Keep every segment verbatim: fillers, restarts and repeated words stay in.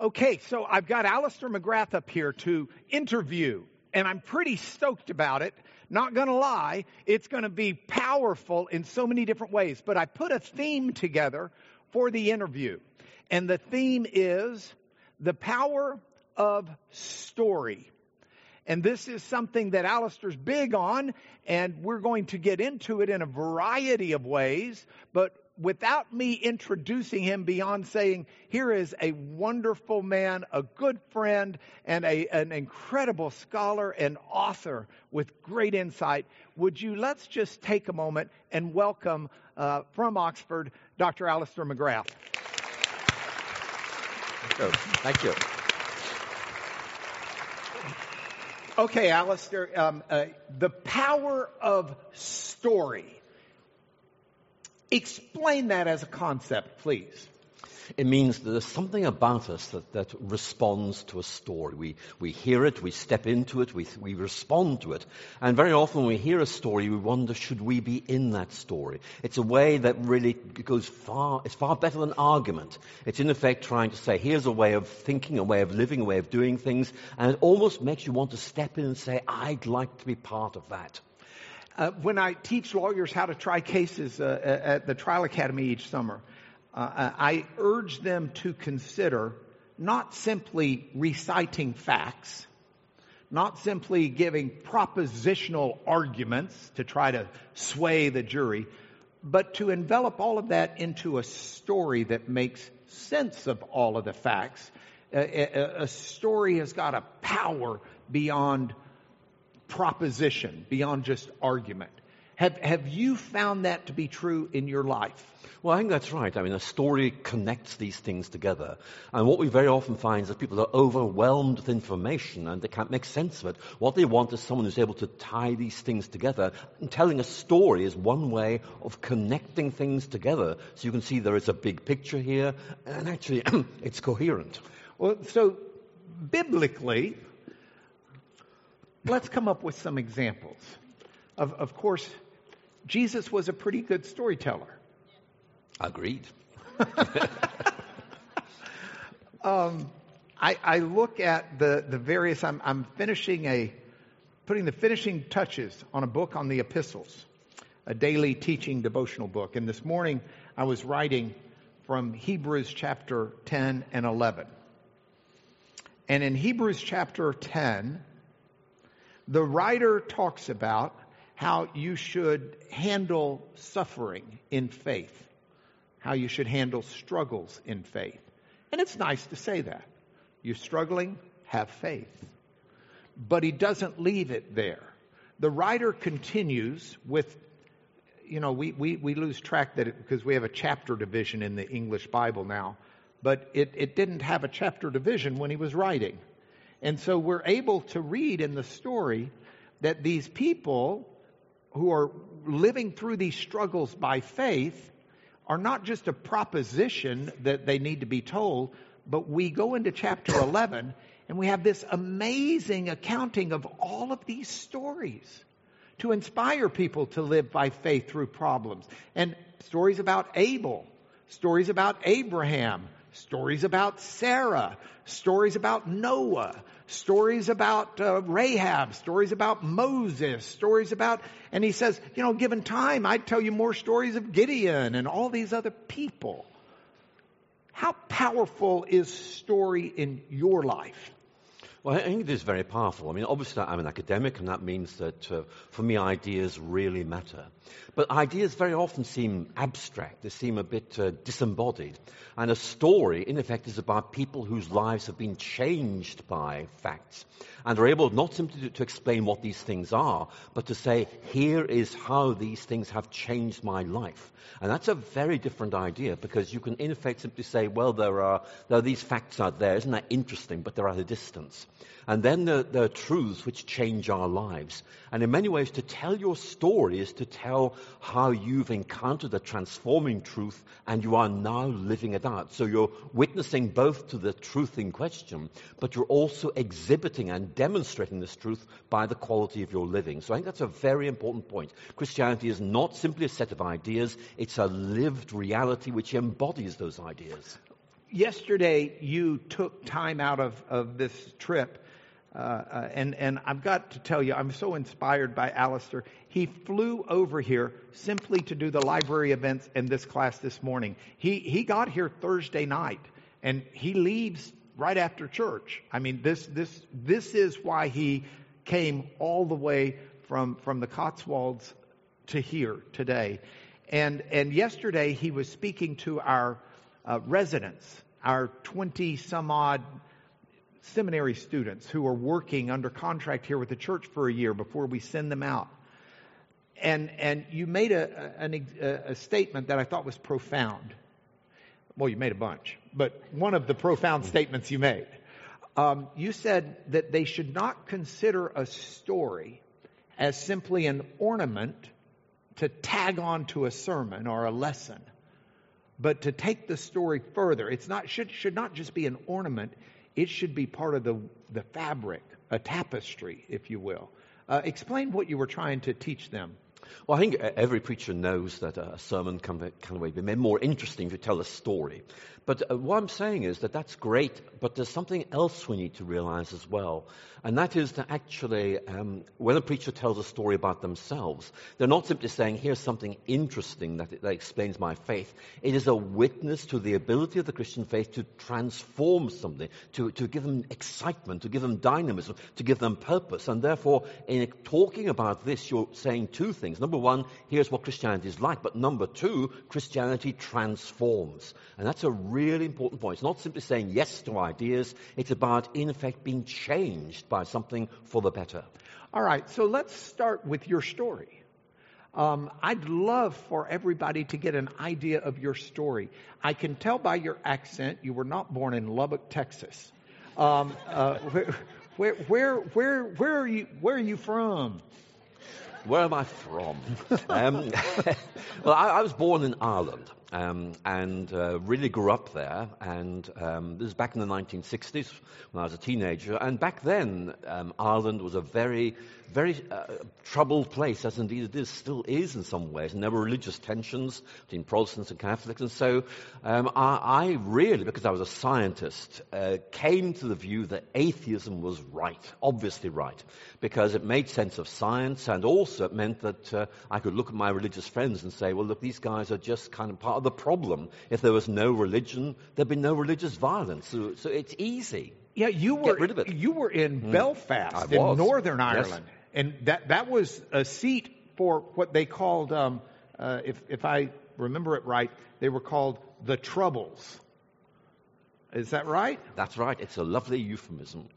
Okay, so I've got Alister McGrath up here to interview, and I'm pretty stoked about it. Not going to lie, it's going to be powerful in so many different ways. But I put a theme together for the interview, and the theme is the power of story. And this is something that Alister's big on, and we're going to get into it in a variety of ways. But without me introducing him beyond saying, here is a wonderful man, a good friend, and a, an incredible scholar and author with great insight, would you let's just take a moment and welcome uh, from Oxford, Doctor Alister McGrath. Thank you. Okay, Alister, um, uh, the power of story. Explain that as a concept, please. It means that there's something about us that, that responds to a story. We we hear it, we step into it, we we respond to it. And very often when we hear a story, we wonder, should we be in that story? It's a way that really goes far, it's far better than argument. It's in effect trying to say, here's a way of thinking, a way of living, a way of doing things. And it almost makes you want to step in and say, I'd like to be part of that. Uh, when I teach lawyers how to try cases uh, at the Trial Academy each summer, uh, I urge them to consider not simply reciting facts, not simply giving propositional arguments to try to sway the jury, but to envelop all of that into a story that makes sense of all of the facts. Uh, a, a story has got a power beyond proposition, beyond just argument. Have have you found that to be true in your life? Well, I think that's right. I mean, a story connects these things together. And what we very often find is that people are overwhelmed with information and they can't make sense of it. What they want is someone who's able to tie these things together. And telling a story is one way of connecting things together. So you can see there is a big picture here, and actually it's coherent. Well, so biblically, let's come up with some examples. Of, of course, Jesus was a pretty good storyteller. Agreed. um, I, I look at the, the various, I'm, I'm finishing a, putting the finishing touches on a book on the epistles, a daily teaching devotional book. And this morning I was writing from Hebrews chapter ten and eleven. And in Hebrews chapter ten, the writer talks about how you should handle suffering in faith, how you should handle struggles in faith. And it's nice to say that. You're struggling, have faith. But he doesn't leave it there. The writer continues with, you know, we, we, we lose track that it, because we have a chapter division in the English Bible now, but it, it didn't have a chapter division when he was writing. And so we're able to read in the story that these people who are living through these struggles by faith are not just a proposition that they need to be told, but we go into chapter eleven and we have this amazing accounting of all of these stories to inspire people to live by faith through problems. And stories about Abel, stories about Abraham, stories about Sarah, stories about Noah, stories about uh, Rahab, stories about Moses, stories about, and he says, you know, given time, I'd tell you more stories of Gideon and all these other people. How powerful is story in your life? Well, I think it is very powerful. I mean, obviously I'm an academic, and that means that uh, for me ideas really matter. But ideas very often seem abstract. They seem a bit uh, disembodied. And a story, in effect, is about people whose lives have been changed by facts and are able not simply to, to explain what these things are, but to say, here is how these things have changed my life. And that's a very different idea, because you can, in effect, simply say, well, there are, there are these facts out there. Isn't that interesting? But they're at a distance. And then there, there are truths which change our lives. And in many ways, to tell your story is to tell how you've encountered a transforming truth and you are now living it out. So you're witnessing both to the truth in question, but you're also exhibiting and demonstrating this truth by the quality of your living. So I think that's a very important point. Christianity is not simply a set of ideas. It's a lived reality which embodies those ideas. yesterday you took time out of, of this trip, uh, uh, and, and I've got to tell you, I'm so inspired by Alistair. He flew over here simply to do the library events in this class this morning. He, he got here Thursday night, and he leaves right after church. I mean, this, this, this is why he came all the way from, from the Cotswolds to here today. And, and yesterday he was speaking to our uh, residents, our twenty some odd seminary students who are working under contract here with the church for a year before we send them out. And, and you made a, a, a statement that I thought was profound. Well, you made a bunch, but one of the profound statements you made. Um, you said that they should not consider a story as simply an ornament to tag on to a sermon or a lesson, but to take the story further. It's not should should not just be an ornament. It should be part of the the fabric, a tapestry, if you will. Uh, explain what you were trying to teach them. Well, I think every preacher knows that a sermon can be, can be made more interesting if you tell a story. But uh, what I'm saying is that that's great, but there's something else we need to realize as well. And that is that actually, um, when a preacher tells a story about themselves, they're not simply saying, here's something interesting that, that explains my faith. It is a witness to the ability of the Christian faith to transform something, to, to give them excitement, to give them dynamism, to give them purpose. And therefore, in talking about this, you're saying two things. Number one, here's what Christianity is like. But number two, Christianity transforms. And that's a really important point. It's not simply saying yes to ideas. It's about, in effect, being changed by something for the better. All right, so let's start with your story. Um, I'd love for everybody to get an idea of your story. I can tell by your accent you were not born in Lubbock, Texas. Um, uh, where, where, where, where, where are you? Where are you from? Where am I from? um, well, I, I was born in Ireland. Um, and uh, really grew up there, and um, this was back in the nineteen sixties when I was a teenager, and back then um, Ireland was a very, very uh, troubled place, as indeed it is, still is in some ways, and there were religious tensions between Protestants and Catholics, and so um, I, I really, because I was a scientist, uh, came to the view that atheism was right, obviously right, because it made sense of science, and also it meant that uh, I could look at my religious friends and say, well, look, these guys are just kind of part of the problem. If there was no religion, there'd be no religious violence. So, so it's easy. Yeah, you were Get rid of it. you were in mm. Belfast, I in was. Northern Ireland, yes. And that that was a seat for what they called, um, uh, if if I remember it right, they were called the Troubles. Is that right? That's right. It's a lovely euphemism.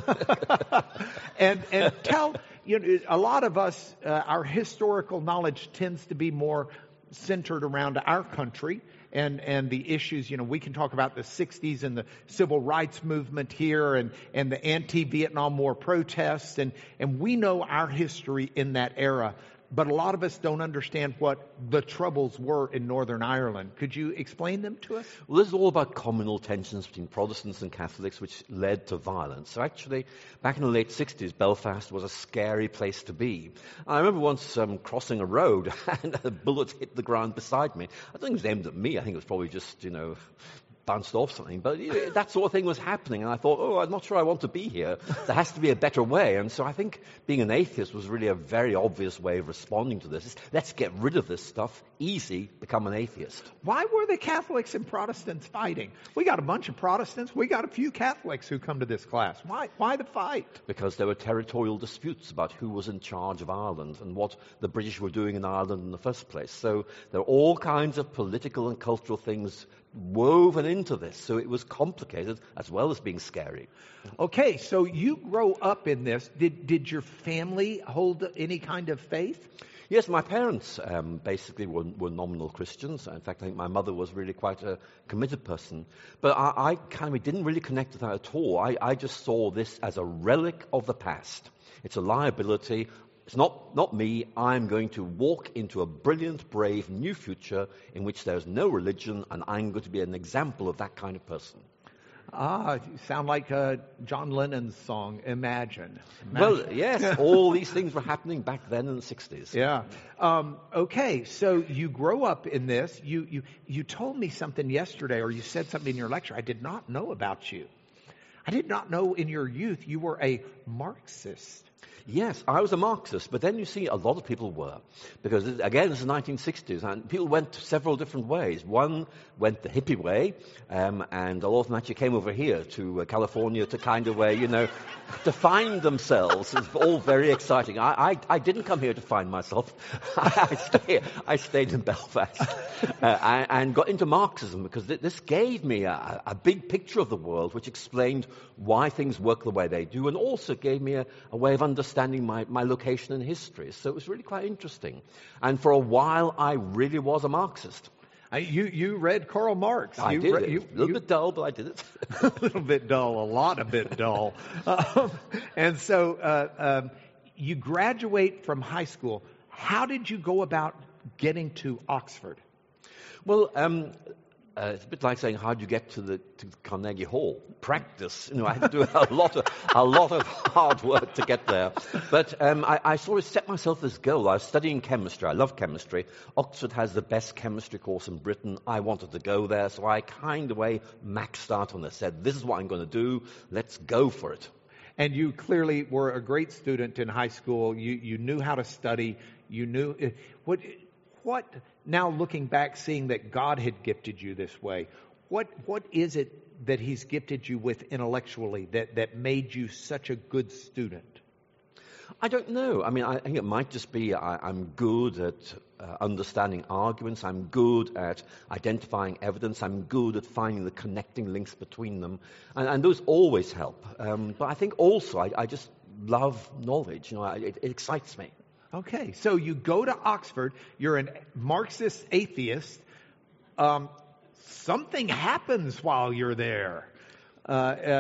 and and tell you know, a lot of us, uh, our historical knowledge tends to be more centered around our country and, and the issues. You know, we can talk about the sixties and the civil rights movement here and, and the anti-Vietnam War protests. And, and we know our history in that era. But a lot of us don't understand what the Troubles were in Northern Ireland. Could you explain them to us? Well, this is all about communal tensions between Protestants and Catholics, which led to violence. So actually, back in the late sixties, Belfast was a scary place to be. I remember once um, crossing a road and a bullet hit the ground beside me. I don't think it was aimed at me. I think it was probably just, you know, bounced off something, but you know, that sort of thing was happening, and I thought, oh, I'm not sure I want to be here. There has to be a better way. And so I think being an atheist was really a very obvious way of responding to this. It's, let's get rid of this stuff. Easy, become an atheist. Why were the Catholics and Protestants fighting? We got a bunch of Protestants. We got a few Catholics who come to this class. Why, why the fight? Because there were territorial disputes about who was in charge of Ireland and what the British were doing in Ireland in the first place. So there are all kinds of political and cultural things woven into this, so it was complicated as well as being scary. Okay, so you grow up in this. Did did your family hold any kind of faith? Yes, my parents um, basically were, were nominal Christians. In fact, I think my mother was really quite a committed person. But I, I kind of didn't really connect with that at all. I, I just saw this as a relic of the past. It's a liability. It's not, not me. I'm going to walk into a brilliant, brave new future in which there's no religion, and I'm going to be an example of that kind of person. Ah, you sound like uh, John Lennon's song, Imagine. Imagine. Well, yes, all these things were happening back then in the sixties. Yeah. Um, okay, so you grow up in this. You, you, you told me something yesterday, or you said something in your lecture I did not know about you. I did not know in your youth you were a Marxist. Yes, I was a Marxist, but then you see a lot of people were. Because, again, this is the nineteen sixties, and people went several different ways. One went the hippie way, um, and a lot of them actually came over here to uh, California to kind of, uh, you know, to find themselves. It's all very exciting. I, I, I didn't come here to find myself. I, stay, I stayed in Belfast uh, and, and got into Marxism because th- this gave me a, a big picture of the world which explained why things work the way they do, and also gave me a, a way of understanding my, my location in history. So it was really quite interesting. And for a while, I really was a Marxist. Uh, you you read Karl Marx. I you did re- it. You, a little you, bit dull, but I did it. a little bit dull, a lot a bit dull. Um, and so uh, um, you graduate from high school. How did you go about getting to Oxford? Well, um, uh, it's a bit like saying, how do you get to the to Carnegie Hall? Practice. You know, I had to do a lot of a lot of hard work to get there. But um, I, I sort of set myself this goal. I was studying chemistry. I love chemistry. Oxford has the best chemistry course in Britain. I wanted to go there, so I kind of way maxed out on this. Said, this is what I'm going to do. Let's go for it. And you clearly were a great student in high school. You you knew how to study. You knew what what. Now looking back, seeing that God had gifted you this way, what what is it that He's gifted you with intellectually that, that made you such a good student? I don't know. I mean, I think it might just be I, I'm good at uh, understanding arguments. I'm good at identifying evidence. I'm good at finding the connecting links between them. And, and those always help. Um, but I think also I, I just love knowledge. You know, I, it, it excites me. Okay, so you go to Oxford. You're a Marxist atheist. Um, something happens while you're there. Uh, uh,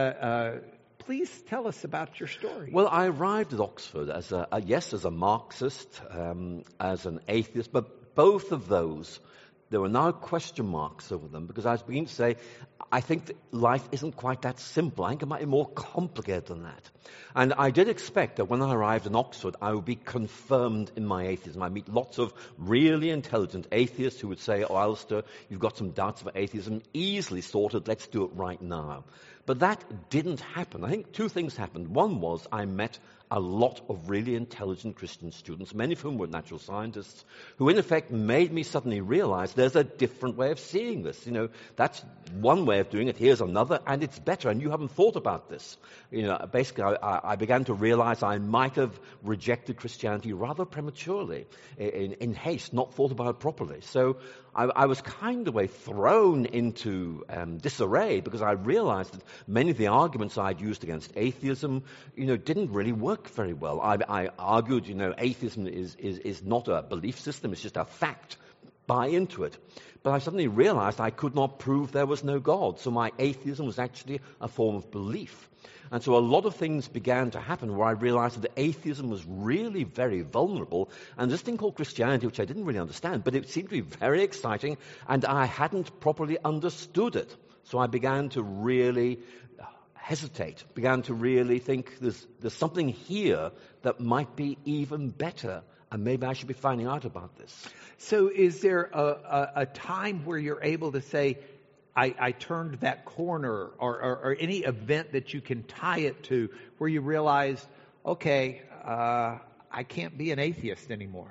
uh, please tell us about your story. Well, I arrived at Oxford as a, a yes, as a Marxist, um, as an atheist, but both of those, there were now question marks over them because I was beginning to say, I think that life isn't quite that simple. I think it might be more complicated than that. And I did expect that when I arrived in Oxford, I would be confirmed in my atheism. I meet lots of really intelligent atheists who would say, oh, Alistair, you've got some doubts about atheism, easily sorted, let's do it right now. But that didn't happen. I think two things happened. One was I met a lot of really intelligent Christian students, many of whom were natural scientists, who in effect made me suddenly realize there's a different way of seeing this. You know, that's one way of doing it, here's another, and it's better, and you haven't thought about this. You know, basically I, I began to realize I might have rejected Christianity rather prematurely, in, in haste, not thought about it properly. So I, I was kind of way thrown into um, disarray because I realized that many of the arguments I'd used against atheism, you know, didn't really work very well. I, I argued, you know, atheism is, is, is not a belief system, it's just a fact. Buy into it. But I suddenly realized I could not prove there was no God. So my atheism was actually a form of belief. And so a lot of things began to happen where I realized that atheism was really very vulnerable. And this thing called Christianity, which I didn't really understand, but it seemed to be very exciting, and I hadn't properly understood it. So I began to really hesitate, began to really think there's, there's something here that might be even better, and maybe I should be finding out about this. So is there a, a, a time where you're able to say, I, I turned that corner, or, or, or any event that you can tie it to where you realize, okay, uh, I can't be an atheist anymore?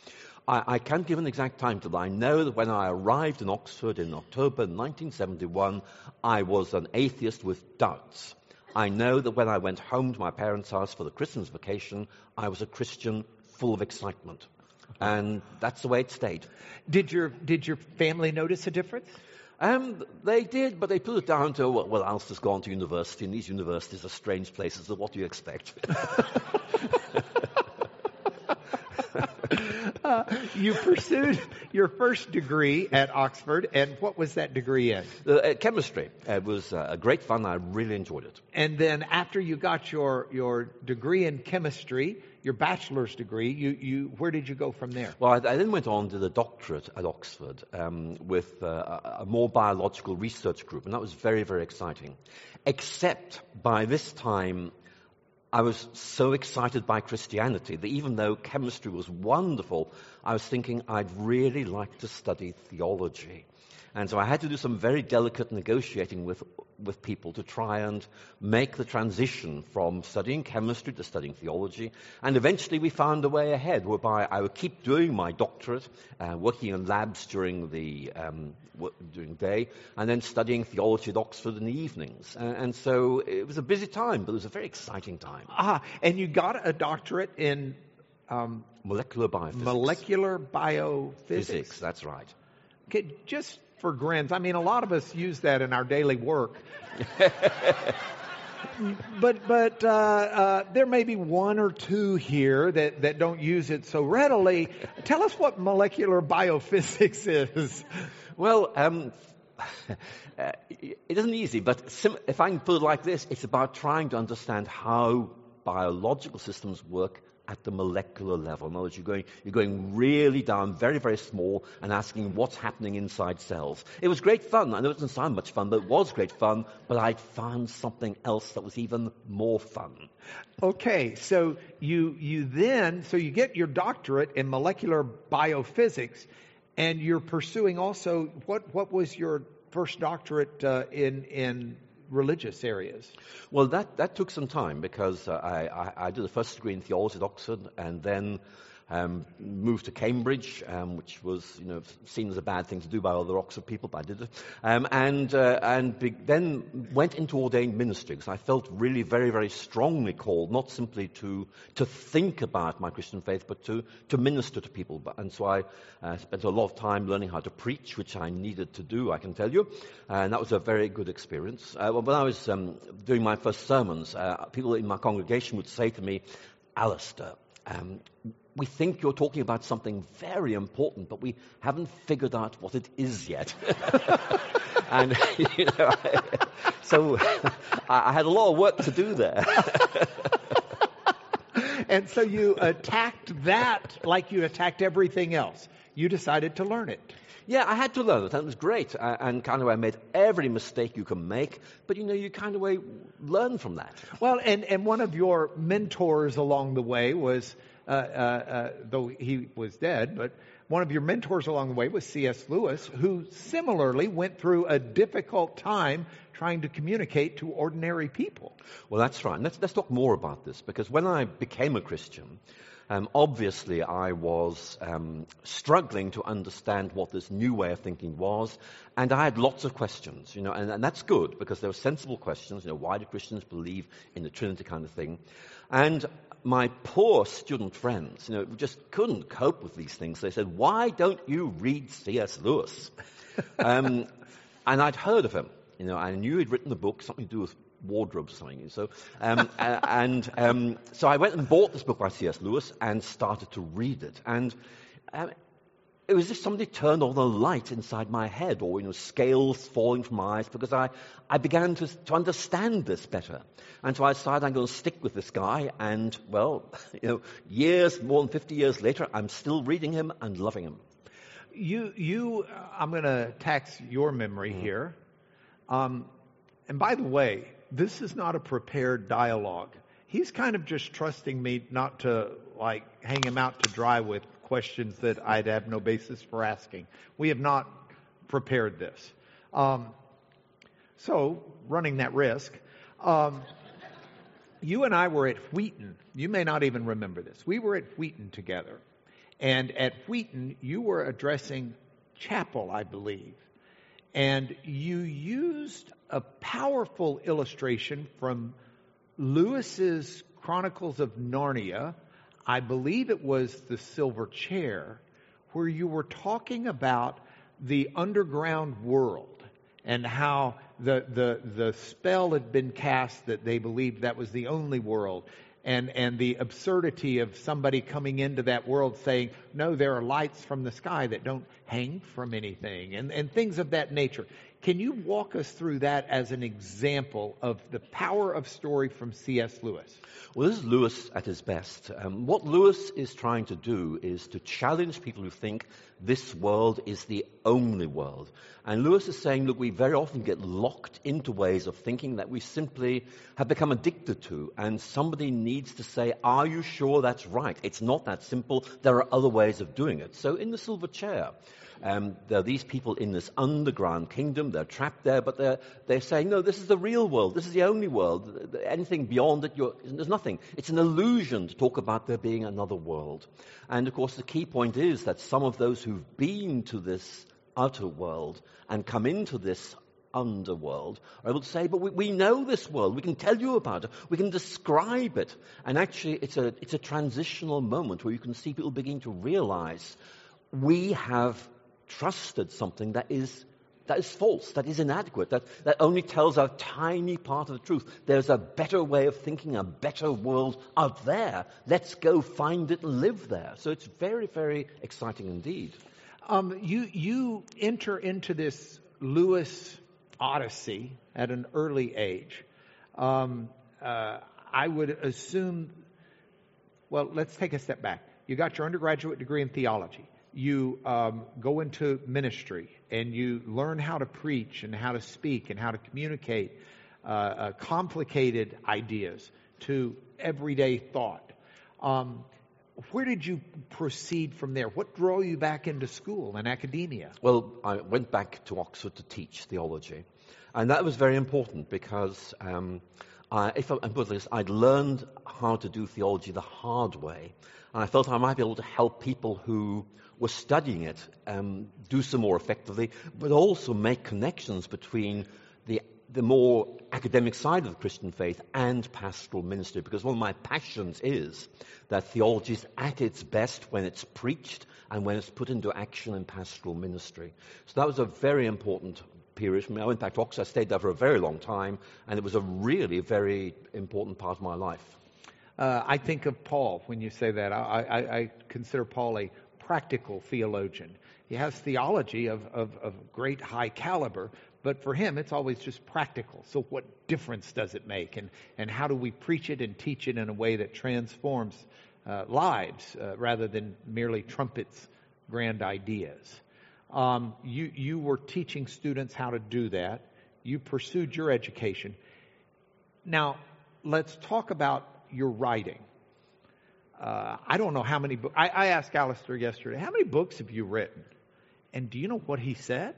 I, I can't give an exact time to that. I know that when I arrived in Oxford in October nineteen seventy-one, I was an atheist with doubts. I know that when I went home to my parents' house for the Christmas vacation, I was a Christian full of excitement. And that's the way it stayed. Did your did your family notice a difference? Um, they did, but they put it down to, well, well, Alistair's gone to university, and these universities are strange places, so what do you expect? uh, you pursued your first degree at Oxford, and what was that degree in? Uh, chemistry. It was uh, great fun. I really enjoyed it. And then after you got your, your degree in chemistry, your bachelor's degree, you, you where did you go from there? Well, I, I then went on to the doctorate at Oxford um, with uh, a, a more biological research group, and that was very, very exciting. Except by this time, I was so excited by Christianity that even though chemistry was wonderful, I was thinking I'd really like to study theology. And so I had to do some very delicate negotiating with with people to try and make the transition from studying chemistry to studying theology. And eventually we found a way ahead whereby I would keep doing my doctorate, uh, working in labs during the um, w- during the day, and then studying theology at Oxford in the evenings. And, and so it was a busy time, but it was a very exciting time. Ah, and you got a doctorate in um, Molecular biophysics. molecular biophysics. Physics, that's right. Okay, just for grins, I mean, a lot of us use that in our daily work. but but uh, uh, there may be one or two here that, that don't use it so readily. Tell us what molecular biophysics is. Well, um, uh, it isn't easy, but sim- if I can put it like this, it's about trying to understand how biological systems work at the molecular level. In other words, you're going, you're going really down, very, very small, and asking what's happening inside cells. It was great fun. I know it doesn't sound much fun, but it was great fun. But I found something else that was even more fun. Okay, so you you then, so you get your doctorate in molecular biophysics, and you're pursuing also, what, what was your first doctorate uh, in in religious areas? Well, that, that took some time because uh, I, I, I did the first degree in theology at Oxford and then um, moved to Cambridge, um, which was, you know, seen as a bad thing to do by other Oxford people, but I did it. Um, and uh, and be- then went into ordained ministry because I felt really very, very strongly called, not simply to to think about my Christian faith, but to, to minister to people. But, and so I uh, spent a lot of time learning how to preach, which I needed to do, I can tell you. And that was a very good experience. Uh, when I was um, doing my first sermons, uh, people in my congregation would say to me, Alistair, um, we think you're talking about something very important, but we haven't figured out what it is yet. and, you know, I, so I had a lot of work to do there. And so you attacked that like you attacked everything else. You decided to learn it. Yeah, I had to learn it, and it was great. Uh, and kind of I made every mistake you can make, but, you know, you kind of way learn from that. Well, and, and one of your mentors along the way was, uh, uh, uh, though he was dead, but one of your mentors along the way was C S Lewis, who similarly went through a difficult time trying to communicate to ordinary people. Well, that's right. And let's, let's talk more about this, because when I became a Christian, Um, obviously, I was um, struggling to understand what this new way of thinking was, and I had lots of questions, you know, and, and that's good because they were sensible questions. You know, why do Christians believe in the Trinity kind of thing? And my poor student friends, you know, just couldn't cope with these things. They said, "Why don't you read C S Lewis?" um, and I'd heard of him, you know, I knew he'd written a book, something to do with wardrobes or something. So, um, uh, and um, so I went and bought this book by C S Lewis and started to read it. And um, it was just somebody turned on a light inside my head, or, you know, scales falling from my eyes, because I, I began to, to understand this better. And so I decided I'm going to stick with this guy. And, well, you know, years, more than fifty years later, I'm still reading him and loving him. You, you, I'm going to tax your memory mm. here. Um, and by the way, this is not a prepared dialogue. He's kind of just trusting me not to, like, hang him out to dry with questions that I'd have no basis for asking. We have not prepared this. Um, so, running that risk, um, you and I were at Wheaton. You may not even remember this. We were at Wheaton together. And at Wheaton, you were addressing chapel, I believe. And you used a powerful illustration from Lewis's Chronicles of Narnia. I believe it was The Silver Chair, where you were talking about the underground world and how the, the, the spell had been cast that they believed that was the only world. and, and the absurdity of somebody coming into that world saying, no, there are lights from the sky that don't hang from anything, and, and things of that nature. Can you walk us through that as an example of the power of story from C S. Lewis? Well, this is Lewis at his best. Um, what Lewis is trying to do is to challenge people who think this world is the only world. And Lewis is saying, look, we very often get locked into ways of thinking that we simply have become addicted to. And somebody needs to say, are you sure that's right? It's not that simple. There are other ways of doing it. So in the Silver Chair, Um, there are these people in this underground kingdom. They're trapped there, but they're, they're saying, no, this is the real world. This is the only world. Anything beyond it, you're, there's nothing. It's an illusion to talk about there being another world. And, of course, the key point is that some of those who've been to this outer world and come into this underworld are able to say, but we, we know this world. We can tell you about it. We can describe it. And actually, it's a, it's a transitional moment where you can see people beginning to realize we have trusted something that is that is false, that is inadequate, that, that only tells a tiny part of the truth. There's a better way of thinking, a better world out there. Let's go find it and live there. So it's very, very exciting indeed. Um, you you enter into this Lewis Odyssey at an early age. Um, uh, I would assume, well, let's take a step back. You got your undergraduate degree in theology. You um, go into ministry and you learn how to preach and how to speak and how to communicate uh, uh, complicated ideas to everyday thought. Um, where did you proceed from there? What drew you back into school and academia? Well, I went back to Oxford to teach theology. And that was very important because um, I, if I put this, I'd learned how to do theology the hard way. And I felt I might be able to help people who were studying it um, do so more effectively, but also make connections between the the more academic side of the Christian faith and pastoral ministry. Because one of my passions is that theology is at its best when it's preached and when it's put into action in pastoral ministry. So that was a very important period for me. I went back to Oxford, I stayed there for a very long time, and it was a really very important part of my life. Uh, I think of Paul when you say that. I, I, I consider Paul a practical theologian. He has theology of, of, of great high caliber, but for him it's always just practical. So what difference does it make? And, and how do we preach it and teach it in a way that transforms uh, lives uh, rather than merely trumpets grand ideas? Um, you, you were teaching students how to do that. You pursued your education. Now, let's talk about your writing. Uh, I don't know how many books. I, I asked Alistair yesterday, how many books have you written? And do you know what he said?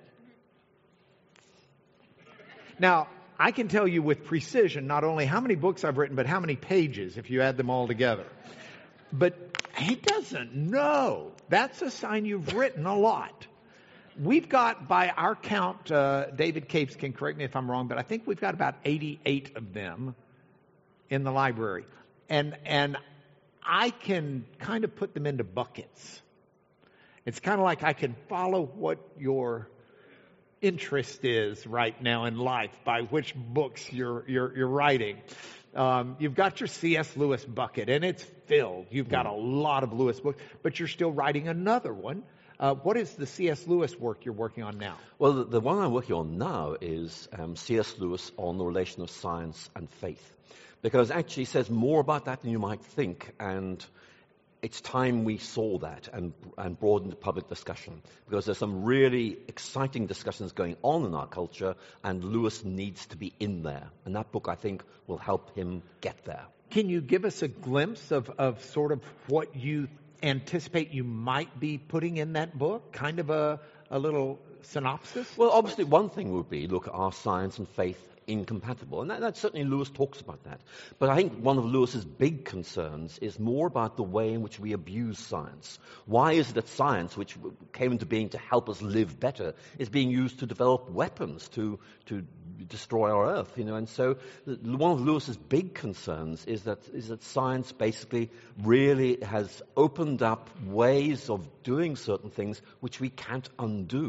Now, I can tell you with precision not only how many books I've written, but how many pages if you add them all together. But he doesn't know. That's a sign you've written a lot. We've got, by our count, uh, David Capes can correct me if I'm wrong, but I think we've got about eighty-eight of them in the library. And and I can kind of put them into buckets. It's kind of like I can follow what your interest is right now in life by which books you're you're, you're writing. Um, you've got your C S. Lewis bucket, and it's filled. You've got a lot of Lewis books, but you're still writing another one. Uh, what is the C S. Lewis work you're working on now? Well, the, the one I'm working on now is um, C S. Lewis on the relation of science and faith. Because actually it says more about that than you might think, and it's time we saw that and, and brought into public discussion. Because there's some really exciting discussions going on in our culture, and Lewis needs to be in there. And that book, I think, will help him get there. Can you give us a glimpse of, of sort of what you anticipate you might be putting in that book? Kind of a, a little synopsis? Well, obviously one thing would be, look, are science and faith incompatible? And that, that certainly Lewis talks about that. But I think one of Lewis's big concerns is more about the way in which we abuse science. Why is it that science, which came into being to help us live better, is being used to develop weapons to to destroy our Earth? You know, and so one of Lewis's big concerns is that is that science basically really has opened up ways of doing certain things which we can't undo.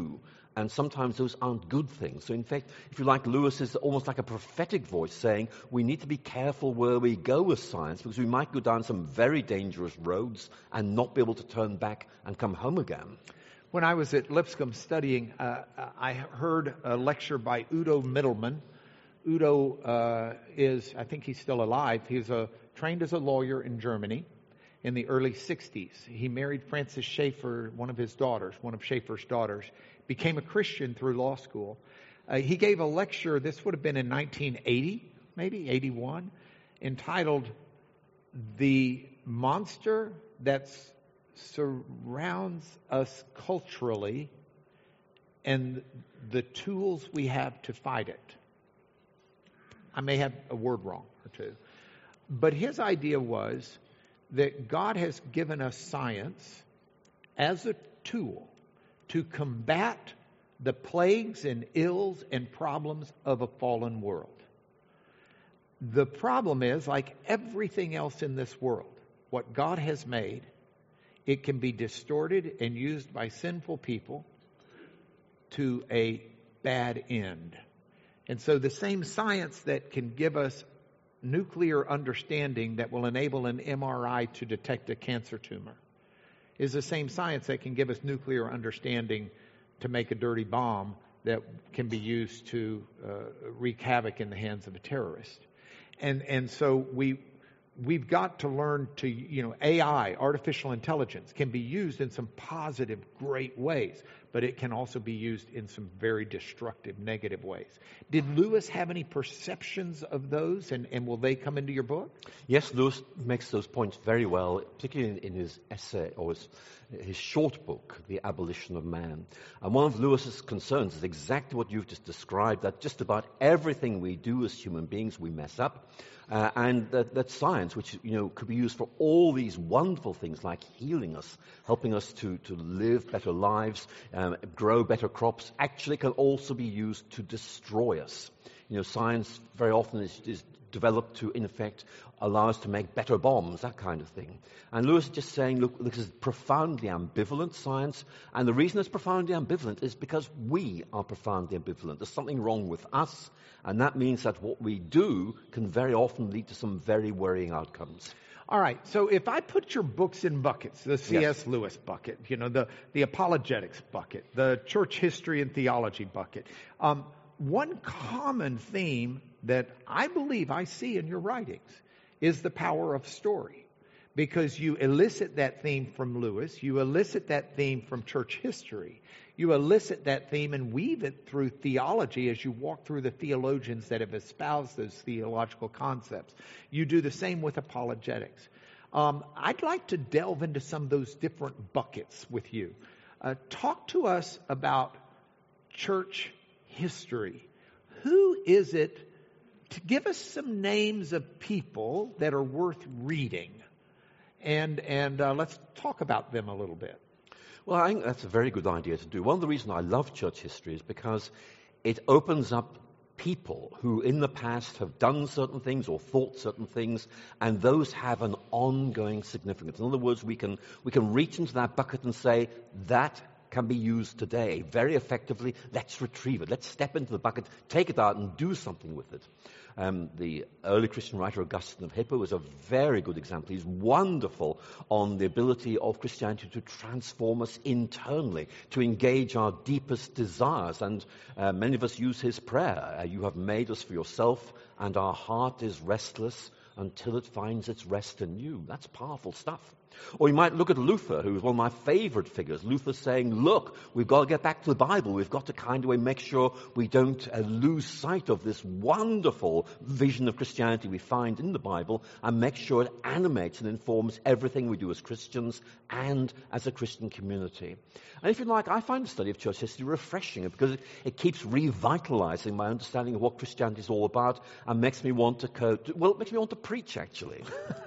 And sometimes those aren't good things. So in fact, if you like, Lewis is almost like a prophetic voice saying we need to be careful where we go with science because we might go down some very dangerous roads and not be able to turn back and come home again. When I was at Lipscomb studying, uh, I heard a lecture by Udo Mittelman. Udo uh, is, I think he's still alive. He's a, trained as a lawyer in Germany in the early sixties. He married Frances Schaeffer, one of his daughters, one of Schaeffer's daughters, became a Christian through law school. Uh, he gave a lecture, this would have been in nineteen eighty, maybe eighty-one, entitled The Monster That Surrounds Us Culturally and the Tools We Have to Fight It. I may have a word wrong or two. But his idea was that God has given us science as a tool to combat the plagues and ills and problems of a fallen world. The problem is, like everything else in this world, what God has made, it can be distorted and used by sinful people to a bad end. And so the same science that can give us nuclear understanding that will enable an M R I to detect a cancer tumor is the same science that can give us nuclear understanding to make a dirty bomb that can be used to uh, wreak havoc in the hands of a terrorist. And and so we we've got to learn to, you know, A I, artificial intelligence, can be used in some positive, great ways, but it can also be used in some very destructive, negative ways. Did Lewis have any perceptions of those, and, and will they come into your book? Yes, Lewis makes those points very well, particularly in, in his essay, or his, his short book, The Abolition of Man. And one of Lewis's concerns is exactly what you've just described, that just about everything we do as human beings, we mess up. Uh, and that, that science, which, you know, could be used for all these wonderful things like healing us, helping us to, to live better lives, um, grow better crops, actually can also be used to destroy us. You know, science very often is, is developed to, in effect, allow us to make better bombs, that kind of thing. And Lewis is just saying, look, this is profoundly ambivalent science, and the reason it's profoundly ambivalent is because we are profoundly ambivalent. There's something wrong with us, and that means that what we do can very often lead to some very worrying outcomes. All right, so if I put your books in buckets, the C S Yes. Lewis bucket, you know, the, the apologetics bucket, the church history and theology bucket, um, one common theme that I believe I see in your writings is the power of story. Because you elicit that theme from Lewis, you elicit that theme from church history, you elicit that theme and weave it through theology as you walk through the theologians that have espoused those theological concepts. You do the same with apologetics. Um, I'd like to delve into some of those different buckets with you. Uh, talk to us about church history. Who is it? To give us some names of people that are worth reading. And and uh, let's talk about them a little bit. Well, I think that's a very good idea to do. One of the reasons I love church history is because it opens up people who in the past have done certain things or thought certain things, and those have an ongoing significance. In other words, we can we can reach into that bucket and say, that can be used today very effectively. Let's retrieve it. Let's step into the bucket, take it out, and do something with it. Um, the early Christian writer Augustine of Hippo is a very good example. He's wonderful on the ability of Christianity to transform us internally, to engage our deepest desires. And uh, many of us use his prayer. Uh, you have made us for yourself, and our heart is restless until it finds its rest in you. That's powerful stuff. Or you might look at Luther, who is one of my favorite figures. Luther saying, look, we've got to get back to the Bible. We've got to kind of make sure we don't uh, lose sight of this wonderful vision of Christianity we find in the Bible, and make sure it animates and informs everything we do as Christians and as a Christian community. And if you like, I find the study of church history refreshing because it, it keeps revitalizing my understanding of what Christianity is all about, and makes me want to, co- well, it makes me want to preach, actually.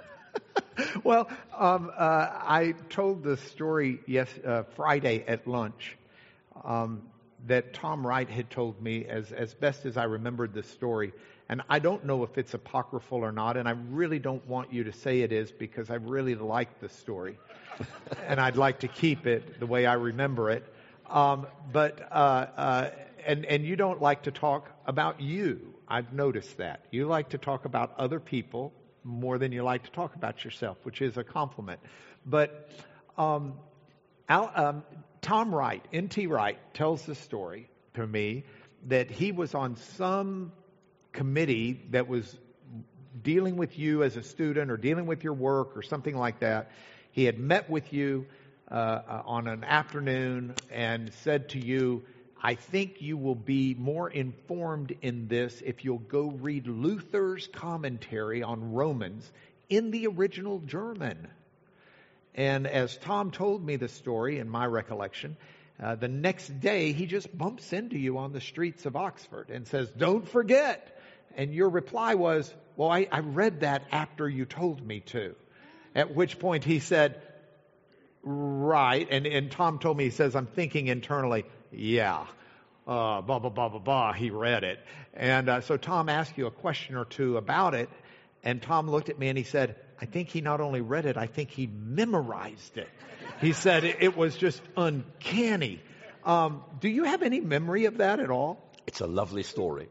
Well, um, uh, I told the story yes uh, Friday at lunch um, that Tom Wright had told me as, as best as I remembered the story. And I don't know if it's apocryphal or not, and I really don't want you to say it is because I really like the story. And I'd like to keep it the way I remember it. Um, but uh, uh, and and you don't like to talk about you. I've noticed that you like to talk about other people more than you like to talk about yourself, which is a compliment. But um, Al, um, Tom Wright, N T Wright, tells the story to me that he was on some committee that was dealing with you as a student or dealing with your work or something like that. He had met with you uh, on an afternoon and said to you, I think you will be more informed in this if you'll go read Luther's commentary on Romans in the original German. And as Tom told me the story in my recollection, uh, the next day he just bumps into you on the streets of Oxford and says, don't forget. And your reply was, well, I, I read that after you told me to. At which point he said, right. And, and Tom told me, he says, I'm thinking internally, yeah, uh, blah, blah, blah, blah, blah. He read it. And uh, so Tom asked you a question or two about it. And Tom looked at me and he said, I think he not only read it, I think he memorized it. He said it, it was just uncanny. Um, do you have any memory of that at all? It's a lovely story.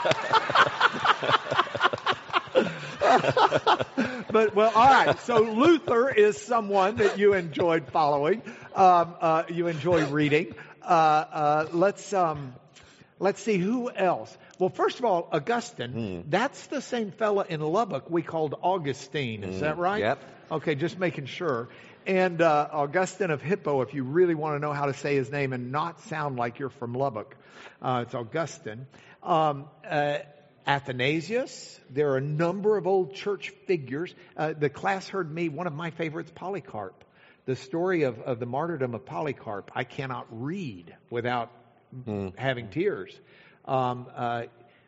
But, well, all right. So Luther is someone that you enjoyed following. Um, uh, you enjoy reading. Uh, uh, let's um, let's see who else. Well, first of all, Augustine. Mm. That's the same fella in Lubbock we called Augustine. Is mm. that right? Yep. Okay, just making sure. And uh, Augustine of Hippo, if you really want to know how to say his name and not sound like you're from Lubbock, uh, it's Augustine. Um, uh, Athanasius. There are a number of old church figures. Uh, the class heard me, one of my favorites, Polycarp. The story of, of the martyrdom of Polycarp, I cannot read without mm. having tears. Um, uh,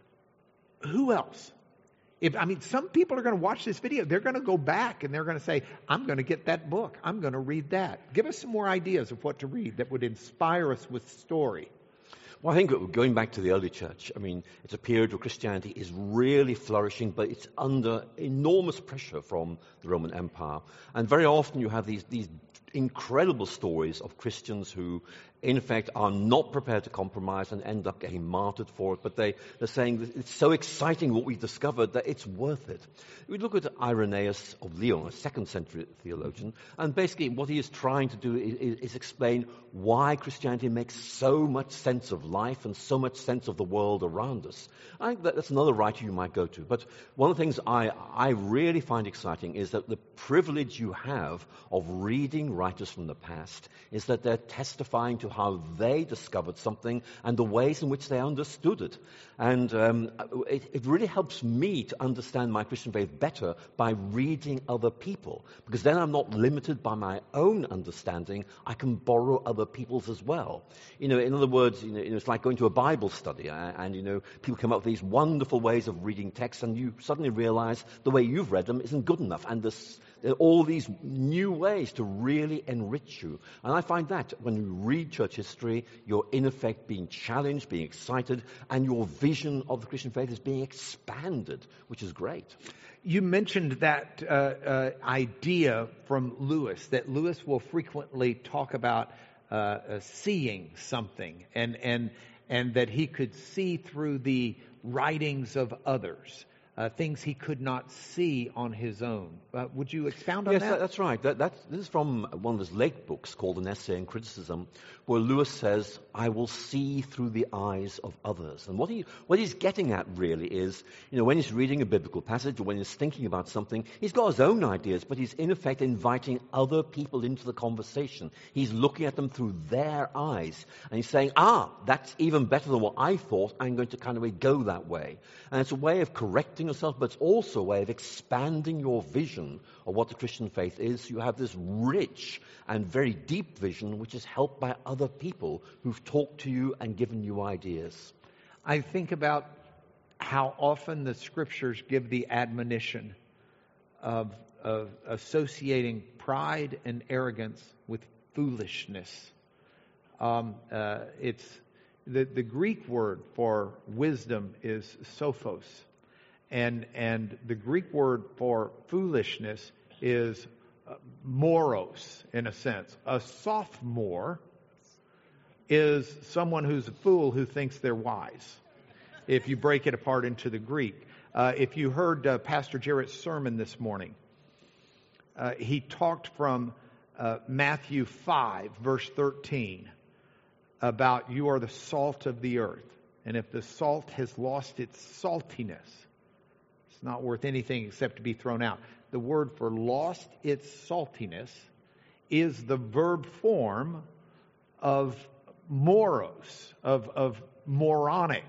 who else? If, I mean, some people are going to watch this video. They're going to go back and they're going to say, I'm going to get that book. I'm going to read that. Give us some more ideas of what to read that would inspire us with story. Well, I think going back to the early church, I mean, it's a period where Christianity is really flourishing, but it's under enormous pressure from the Roman Empire. And very often you have these, these incredible stories of Christians who, in fact, are not prepared to compromise and end up getting martyred for it. But they, they're saying that it's so exciting what we've discovered that it's worth it. We look at Irenaeus of Lyon, a second century theologian, and basically what he is trying to do is, is explain why Christianity makes so much sense of life and so much sense of the world around us. I think that that's another writer you might go to. But one of the things I, I really find exciting is that the privilege you have of reading writers from the past is that they're testifying to how they discovered something and the ways in which they understood it. And um, it, it really helps me to understand my Christian faith better by reading other people, because then I'm not limited by my own understanding. I can borrow other people's as well. You know, in other words, you know, it's like going to a Bible study, and, and you know, people come up with these wonderful ways of reading texts, and you suddenly realize the way you've read them isn't good enough, and there's there are all these new ways to really enrich you. And I find that when you read church history, you're in effect being challenged, being excited, and your vision of the Christian faith is being expanded, which is great. You mentioned that uh, uh, idea from Lewis, that Lewis will frequently talk about uh, uh, seeing something, and, and, and that he could see through the writings of others. Uh, things he could not see on his own. Uh, would you expound on yes, that? Yes, that's right. That, that's, this is from one of his late books called An Essay in Criticism, where Lewis says, I will see through the eyes of others. And what, he, what he's getting at really is, you know, when he's reading a biblical passage or when he's thinking about something, he's got his own ideas, but he's in effect inviting other people into the conversation. He's looking at them through their eyes. And he's saying, ah, that's even better than what I thought. I'm going to kind of go that way. And it's a way of correcting yourself, but it's also a way of expanding your vision of what the Christian faith is. You have this rich and very deep vision, which is helped by other people who've talked to you and given you ideas. I think about how often the scriptures give the admonition of, of associating pride and arrogance with foolishness. Um, uh, it's the, the Greek word for wisdom is sophos. And and the Greek word for foolishness is uh, moros, in a sense. A sophomore is someone who's a fool who thinks they're wise, if you break it apart into the Greek. Uh, if you heard uh, Pastor Jarrett's sermon this morning, uh, he talked from uh, Matthew five, verse thirteen, about you are the salt of the earth. And if the salt has lost its saltiness, it's not worth anything except to be thrown out. The word for lost its saltiness is the verb form of moros, of, of moronic,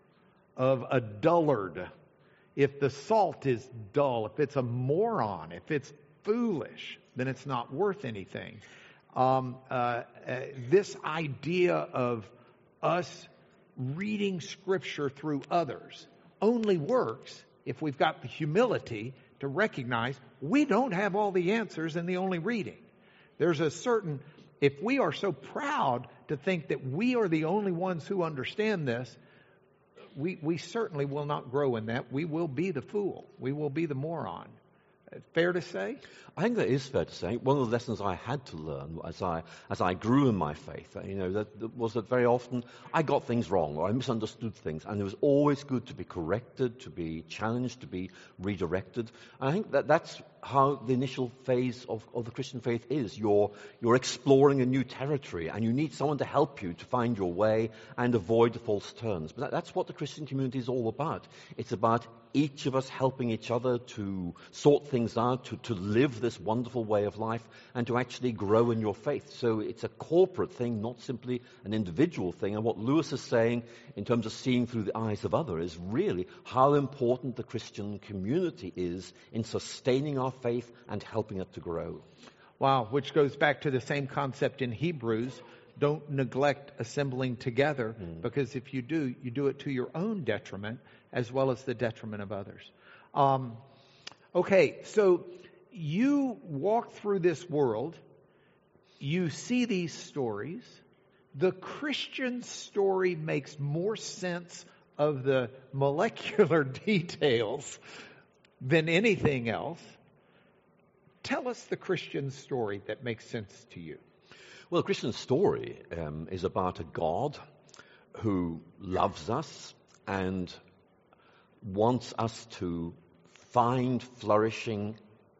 of a dullard. If the salt is dull, if it's a moron, if it's foolish, then it's not worth anything. Um, uh, uh, this idea of us reading Scripture through others only works if we've got the humility to recognize we don't have all the answers in the only reading. There's a certain, if we are so proud to think that we are the only ones who understand this, we, we certainly will not grow in that. We will be the fool. We will be the moron. Fair to say? I think that is fair to say. One of the lessons I had to learn as I as I grew in my faith, you know, that, that was that very often I got things wrong or I misunderstood things, and it was always good to be corrected, to be challenged, to be redirected. And I think that that's how the initial phase of, of the Christian faith is. You're you're exploring a new territory, and you need someone to help you to find your way and avoid the false turns. But that, that's what the Christian community is all about. It's about each of us helping each other to sort things out, to, to live this wonderful way of life, and to actually grow in your faith. So it's a corporate thing, not simply an individual thing. And what Lewis is saying in terms of seeing through the eyes of others is really how important the Christian community is in sustaining our faith and helping it to grow. Wow, which goes back to the same concept in Hebrews. Don't neglect assembling together, mm. because if you do, you do it to your own detriment as well as the detriment of others. Um, okay, so you walk through this world, you see these stories. The Christian story makes more sense of the molecular details than anything else. Tell us the Christian story that makes sense to you. Well, the Christian story um, is about a God who loves us and wants us to find flourishing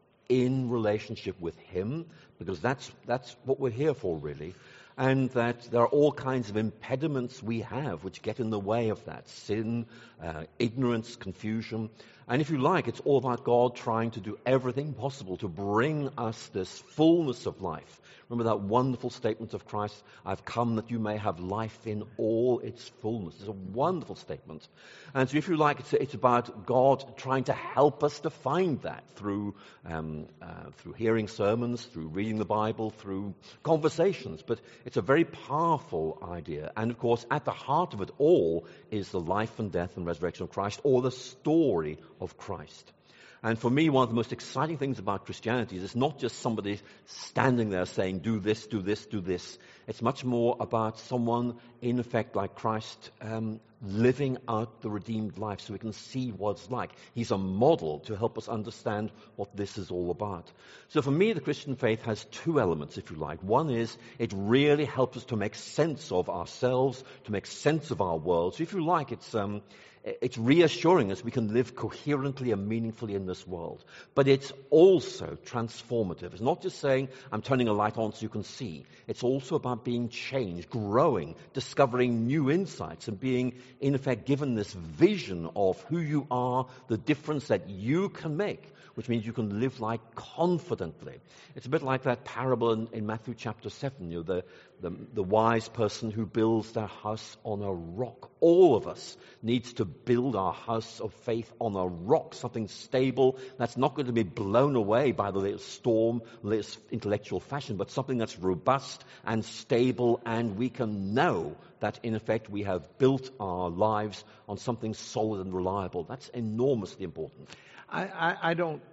in relationship with Him, because that's that's what we're here for, really. And that there are all kinds of impediments we have which get in the way of that. Sin, uh, ignorance, confusion. And if you like, it's all about God trying to do everything possible to bring us this fullness of life. Remember that wonderful statement of Christ, I've come that you may have life in all its fullness. It's a wonderful statement. And so if you like, it's, it's about God trying to help us to find that through, um, uh, through hearing sermons, through reading the Bible, through conversations. But it's a very powerful idea. And of course, at the heart of it all is the life and death and resurrection of Christ, or the story of Christ. And for me, one of the most exciting things about Christianity is it's not just somebody standing there saying, do this, do this, do this. It's much more about someone, in effect, like Christ, um, living out the redeemed life so we can see what it's like. He's a model to help us understand what this is all about. So for me, the Christian faith has two elements, if you like. One is it really helps us to make sense of ourselves, to make sense of our world. So if you like, it's... Um, It's reassuring us we can live coherently and meaningfully in this world. But it's also transformative. It's not just saying, I'm turning a light on so you can see. It's also about being changed, growing, discovering new insights, and being, in effect, given this vision of who you are, the difference that you can make, which means you can live like confidently. It's a bit like that parable in, in Matthew chapter seven, you know, the, the, the wise person who builds their house on a rock. All of us needs to build our house of faith on a rock, something stable that's not going to be blown away by the little storm, this intellectual fashion, but something that's robust and stable, and we can know that, in effect, we have built our lives on something solid and reliable. That's enormously important. I, I, I don't,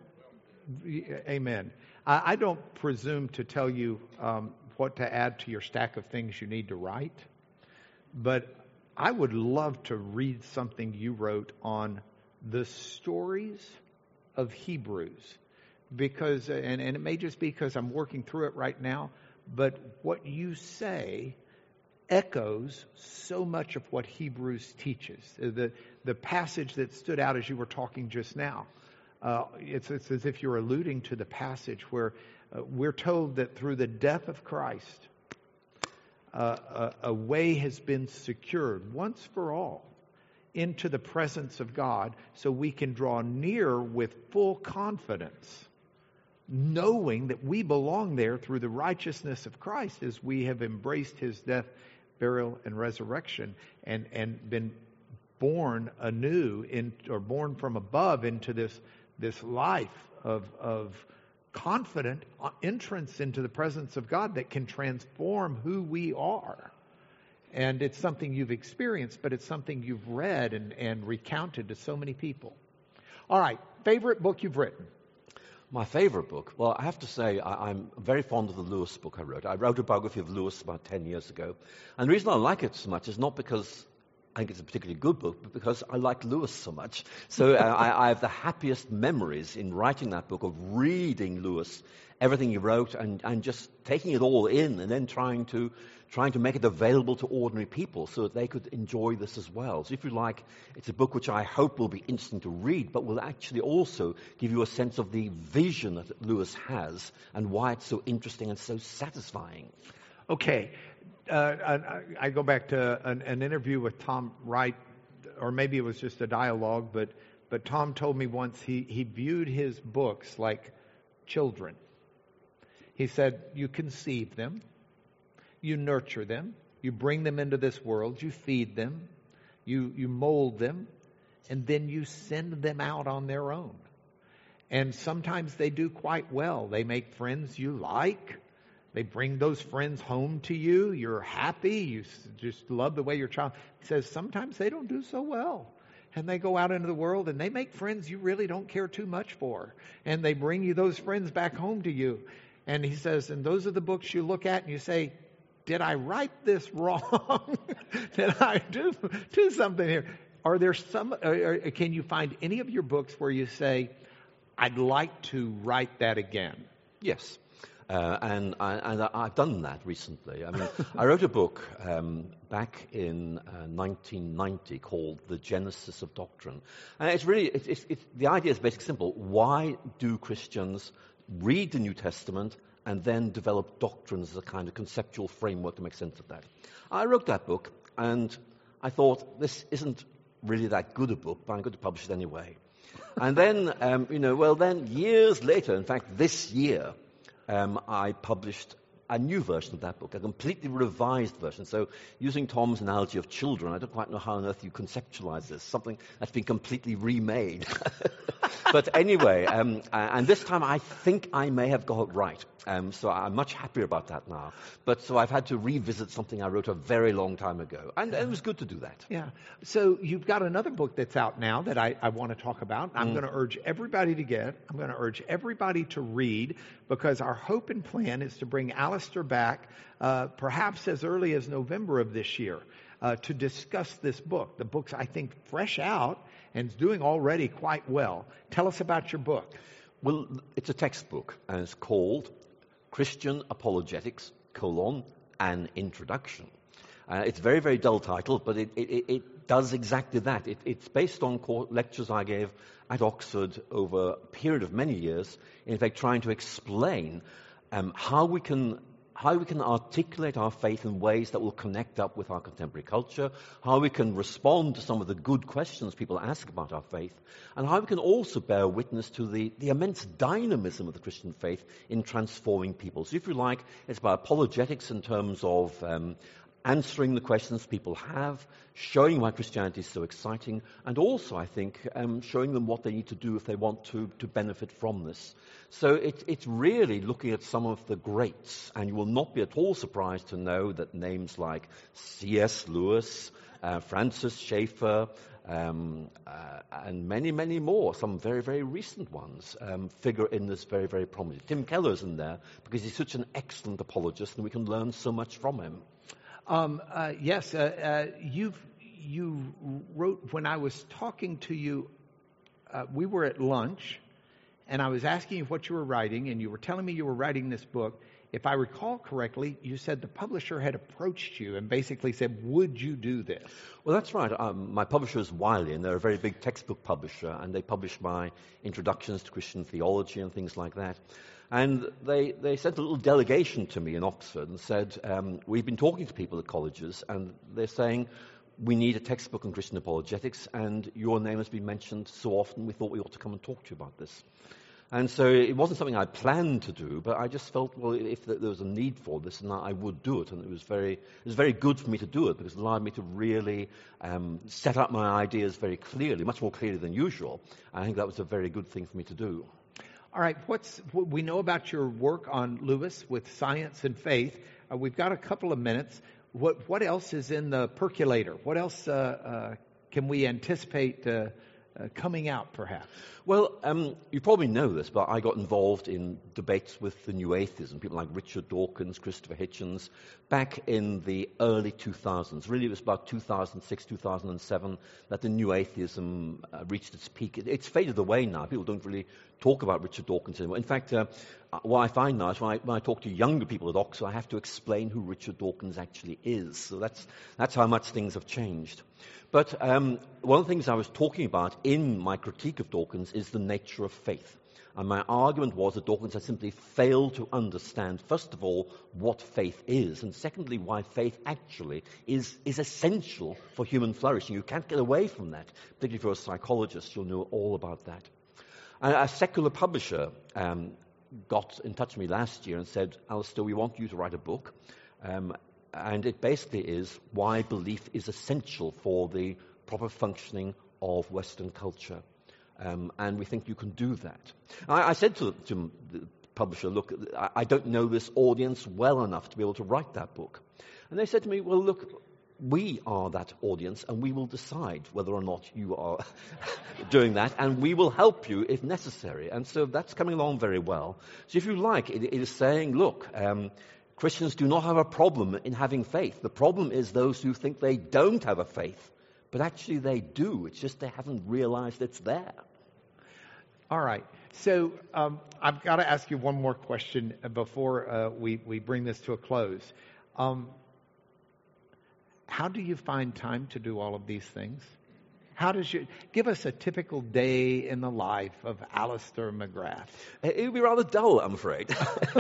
amen. I, I don't presume to tell you um, what to add to your stack of things you need to write, but I would love to read something you wrote on the stories of Hebrews, because, and, and it may just be because I'm working through it right now, but what you say echoes so much of what Hebrews teaches. The, the passage that stood out as you were talking just now, uh, it's, it's as if you're alluding to the passage where uh, we're told that through the death of Christ, uh, a, a way has been secured once for all into the presence of God so we can draw near with full confidence, knowing that we belong there through the righteousness of Christ as we have embraced His death, burial, and resurrection, and, and been born anew, in, or born from above into this, this life of, of confident entrance into the presence of God that can transform who we are. And it's something you've experienced, but it's something you've read and, and recounted to so many people. All right, favorite book you've written? My favorite book? Well, I have to say I, I'm very fond of the Lewis book I wrote. I wrote a biography of Lewis about ten years ago. And the reason I like it so much is not because I think it's a particularly good book, but because I like Lewis so much. So uh, I, I have the happiest memories in writing that book of reading Lewis, everything he wrote, and, and just taking it all in and then trying to trying to make it available to ordinary people so that they could enjoy this as well. So if you like, it's a book which I hope will be interesting to read, but will actually also give you a sense of the vision that Lewis has and why it's so interesting and so satisfying. Okay. Uh, I, I go back to an, an interview with Tom Wright, or maybe it was just a dialogue, but but Tom told me once he, he viewed his books like children. He said, you conceive them, you nurture them, you bring them into this world, you feed them, you, you mold them, and then you send them out on their own. And sometimes they do quite well. They make friends you like. They bring those friends home to you. You're happy. You just love the way your child... He says sometimes they don't do so well. And they go out into the world and they make friends you really don't care too much for. And they bring you those friends back home to you. And he says, and those are the books you look at and you say, did I write this wrong? Did I do, do something here? Are there some... Or can you find any of your books where you say, I'd like to write that again? Yes. Uh, and, I, and I've done that recently. I mean, I wrote a book um, back in uh, nineteen ninety called The Genesis of Doctrine. And it's really, it's, it's, it's, the idea is basically simple. Why do Christians read the New Testament and then develop doctrines as a kind of conceptual framework to make sense of that? I wrote that book, and I thought, this isn't really that good a book, but I'm going to publish it anyway. And then, um, you know, well, then years later, in fact, this year, Um, I published a new version of that book, a completely revised version. So using Tom's analogy of children, I don't quite know how on earth you conceptualize this, something that's been completely remade. But anyway, um, and this time I think I may have got it right. Um, so I'm much happier about that now. But so I've had to revisit something I wrote a very long time ago. And it was good to do that. Yeah. So you've got another book that's out now that I, I want to talk about. I'm mm. going to urge everybody to get. I'm going to urge everybody to read, because our hope and plan is to bring Alistair back uh, perhaps as early as November of this year uh, to discuss this book. The book's, I think, fresh out and is doing already quite well. Tell us about your book. Well, it's a textbook, and it's called Christian Apologetics, colon, an Introduction. Uh, it's a very, very dull title, but it, it, it does exactly that. It, it's based on lectures I gave at Oxford over a period of many years, in fact, trying to explain um, how we can how we can articulate our faith in ways that will connect up with our contemporary culture, how we can respond to some of the good questions people ask about our faith, and how we can also bear witness to the, the immense dynamism of the Christian faith in transforming people. So if you like, it's about apologetics in terms of um, answering the questions people have, showing why Christianity is so exciting, and also, I think, um, showing them what they need to do if they want to, to benefit from this. So it, it's really looking at some of the greats, and you will not be at all surprised to know that names like C S Lewis, uh, Francis Schaeffer, um, uh, and many, many more, some very, very recent ones, um, figure in this very, very prominently. Tim Keller's in there because he's such an excellent apologist, and we can learn so much from him. Um, uh, yes, uh, uh, you've, you wrote, when I was talking to you, uh, we were at lunch, and I was asking you what you were writing, and you were telling me you were writing this book, if I recall correctly, you said the publisher had approached you and basically said, would you do this? Well, that's right. Um, my publisher is Wiley, and they're a very big textbook publisher, and they publish my introductions to Christian theology and things like that. And they, they sent a little delegation to me in Oxford and said, um, we've been talking to people at colleges, and they're saying, we need a textbook on Christian apologetics, and your name has been mentioned so often, we thought we ought to come and talk to you about this. And so it wasn't something I planned to do, but I just felt, well, if there was a need for this, then I would do it. And it was very, it was very good for me to do it because it allowed me to really um, set up my ideas very clearly, much more clearly than usual. And I think that was a very good thing for me to do. All right, what's we know about your work on Lewis with Science and Faith. Uh, we've got a couple of minutes. What what else is in the percolator? What else uh, uh, can we anticipate uh, uh, coming out, perhaps? Well, um, you probably know this, but I got involved in debates with the New Atheism, people like Richard Dawkins, Christopher Hitchens, back in the early two thousands. Really, it was about two thousand six, two thousand seven that the New Atheism uh, reached its peak. It, it's faded away now. People don't really talk about Richard Dawkins anymore. In fact, uh, what I find now is when I, when I talk to younger people at Oxford, I have to explain who Richard Dawkins actually is. So that's, that's how much things have changed. But um, one of the things I was talking about in my critique of Dawkins is the nature of faith. And my argument was that Dawkins had simply failed to understand, first of all, what faith is, and secondly, why faith actually is, is essential for human flourishing. You can't get away from that. Particularly if you're a psychologist, you'll know all about that. And a secular publisher um, got in touch with me last year and said, Alistair, we want you to write a book. Um, and it basically is why belief is essential for the proper functioning of Western culture. Um, and we think you can do that. I, I said to, to the publisher, look, I, I don't know this audience well enough to be able to write that book. And they said to me, well, look, we are that audience, and we will decide whether or not you are doing that, and we will help you if necessary. And so that's coming along very well. So if you like, it, it is saying, look, um, Christians do not have a problem in having faith. The problem is those who think they don't have a faith, but actually they do. It's just they haven't realized it's there. All right. So um, I've got to ask you one more question before uh, we, we bring this to a close. Um, how do you find time to do all of these things? How does you give us a typical day in the life of Alistair McGrath? It would be rather dull, I'm afraid,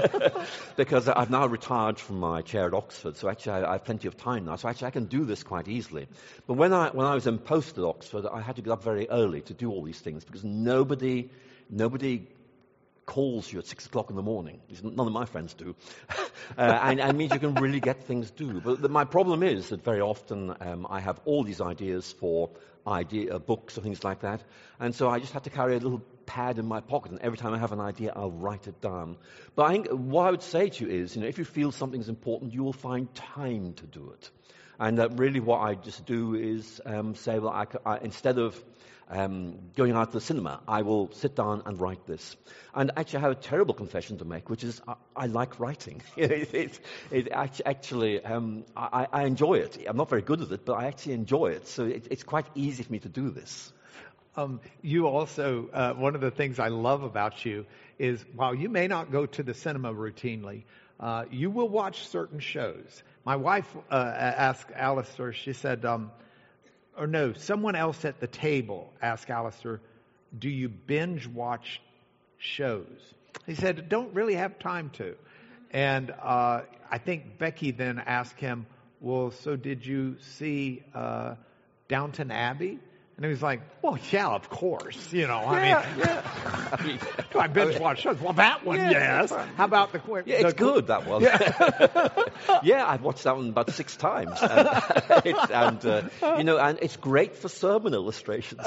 because I've now retired from my chair at Oxford, so actually I have plenty of time now. So actually I can do this quite easily. But when I when I was in post at Oxford, I had to get up very early to do all these things because nobody nobody calls you at six o'clock in the morning. None of my friends do. uh, and it means you can really get things done. But the, my problem is that very often um, I have all these ideas for idea uh, books or things like that. And so I just have to carry a little pad in my pocket. And every time I have an idea, I'll write it down. But I think what I would say to you is, you know, if you feel something's important, you will find time to do it. And uh, really what I just do is um, say, well, I, I, instead of um, going out to the cinema, I will sit down and write this. And actually I have a terrible confession to make, which is I, I like writing. it, it, it actually, um, I, I enjoy it. I'm not very good at it, but I actually enjoy it. So it, it's quite easy for me to do this. Um, you also, uh, one of the things I love about you is while you may not go to the cinema routinely, uh, you will watch certain shows. My wife uh, asked Alistair, she said, um, or no, someone else at the table asked Alistair, do you binge watch shows? He said, don't really have time to. And uh, I think Becky then asked him, well, so did you see uh, Downton Abbey? And he was like, well, yeah, of course. You know, I yeah, mean, yeah. I mean, do I binge watch shows? Well, that one, yeah, yes. How about the quick? Yeah, it's the, good, that one. Yeah. yeah, I've watched that one about six times. And, it's, and uh, you know, and it's great for sermon illustrations.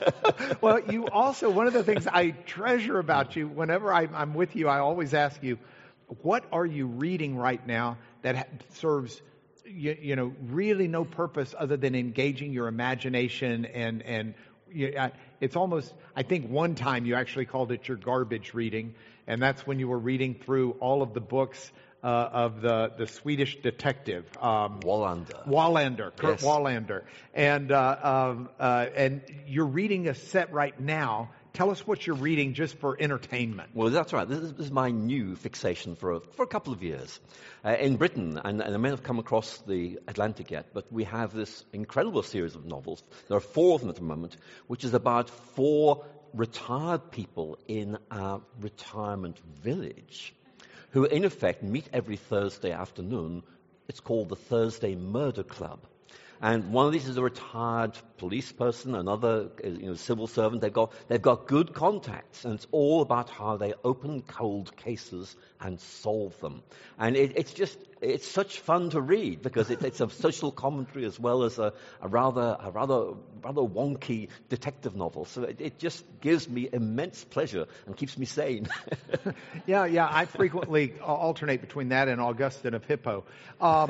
Well, you also, one of the things I treasure about you, whenever I, I'm with you, I always ask you, what are you reading right now that ha- serves You, you know, really no purpose other than engaging your imagination and, and you, uh, it's almost, I think one time you actually called it your garbage reading, and that's when you were reading through all of the books uh, of the, the Swedish detective. Um, Wallander. Wallander, Kurt Yes. Wallander. And, uh, um, uh, and you're reading a set right now tell us what you're reading just for entertainment. Well, that's right. This is, this is my new fixation for a, for a couple of years. Uh, in Britain, and, and I may have come across the Atlantic yet, but we have this incredible series of novels. There are four of them at the moment, which is about four retired people in a retirement village who, in effect, meet every Thursday afternoon. It's called the Thursday Murder Club. And one of these is a retired police person, another is, you know, civil servant. They've got, they've got good contacts, and it's all about how they open cold cases and solve them. And it, it's just, it's such fun to read because it, it's a social commentary as well as a, a rather, a rather, rather wonky detective novel. So it, it just gives me immense pleasure and keeps me sane. yeah, yeah. I frequently alternate between that and Augustine of Hippo. Um,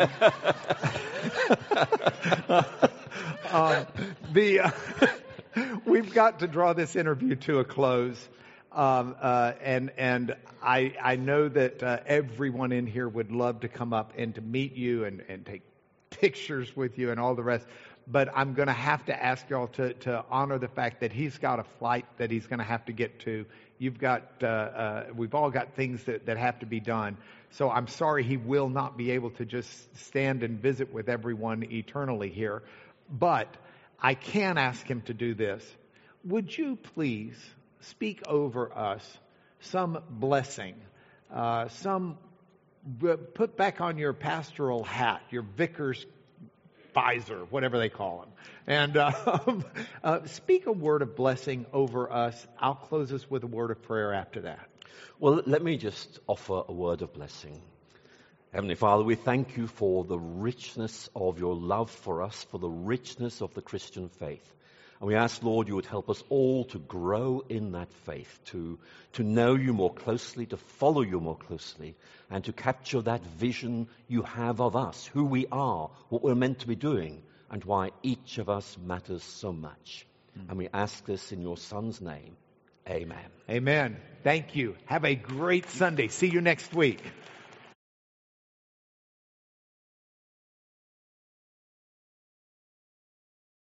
uh, the uh, we've got to draw this interview to a close, um, uh, and and I I know that uh, everyone in here would love to come up and to meet you and, and take pictures with you and all the rest. But I'm going to have to ask y'all to to honor the fact that he's got a flight that he's going to have to get to. You've got uh, uh, we've all got things that, that have to be done. So I'm sorry he will not be able to just stand and visit with everyone eternally here. But I can ask him to do this. Would you please speak over us some blessing, uh, some put back on your pastoral hat, your vicar's visor, whatever they call him, and uh, uh, speak a word of blessing over us. I'll close us with a word of prayer after that. Well, let me just offer a word of blessing. Heavenly Father, we thank you for the richness of your love for us, for the richness of the Christian faith. And we ask, Lord, you would help us all to grow in that faith, to, to know you more closely, to follow you more closely, and to capture that vision you have of us, who we are, what we're meant to be doing, and why each of us matters so much. Mm. And we ask this in your Son's name. Amen. Amen. Thank you. Have a great Sunday. See you next week.